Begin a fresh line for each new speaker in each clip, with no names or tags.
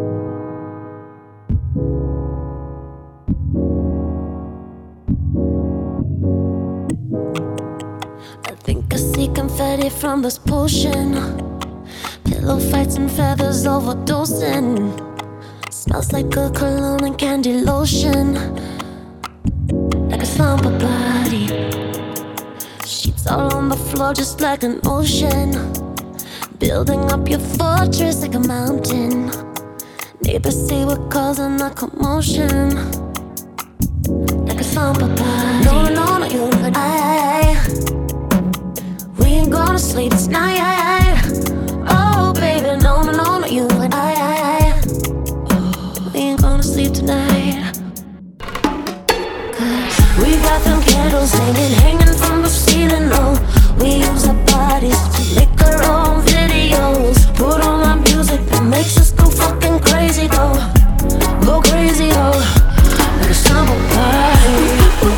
I think I see confetti from this potion. Pillow fights and feathers overdosing. Smells like a cologne and candy lotion. Like a slumber body. Sheets all on the floor just like an ocean. Building up your fortress like a mountain. Neighbors say we're causing a commotion. Like a slumber body. No, no, no, you and I. We ain't gonna sleep tonight. Oh, baby, no, no, no, no, you and I. We ain't gonna sleep tonight. Cause we got them candles hanging from the ceiling, oh. We use our bodies to make our own videos. Put on our music that makes us go fucking crazy, though. Go crazy, though. Like a summer party.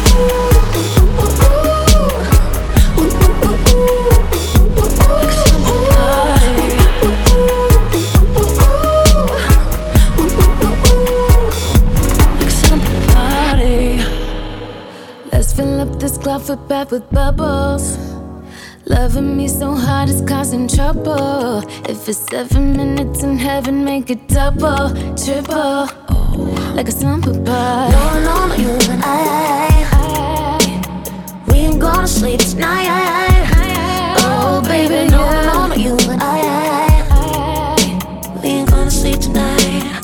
This cloud foot back with bubbles. Loving me so hard it's causing trouble. If it's 7 minutes in heaven, make it double, triple. Like a slumber party. No, no, no, you and I. We ain't gonna sleep tonight. Oh, baby, no, no, no, you and I. We ain't gonna sleep tonight.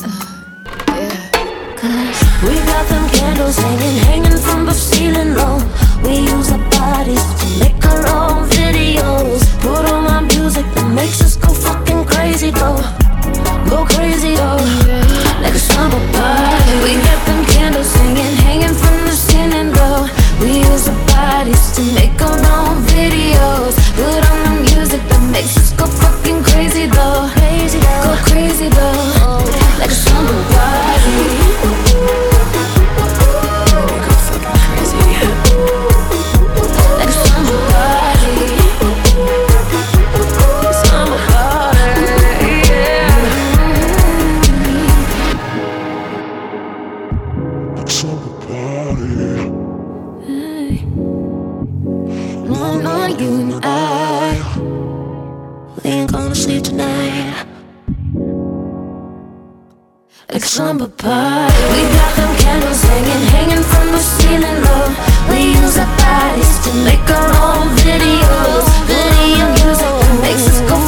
Cause we got them candles hanging from the ceiling, low. We use our bodies to make our own videos. Put on our music that makes us go fucking crazy, though. Go crazy, though. Like a summer party. We got them candles hanging from the ceiling, though. We use our bodies to make our own videos. Put on the music that makes us go fucking crazy, though. Go crazy, though. Like a summer party. Like a slumber party. We got them candles hanging from the ceiling, low. We use our bodies to make our own videos. Video music that makes us go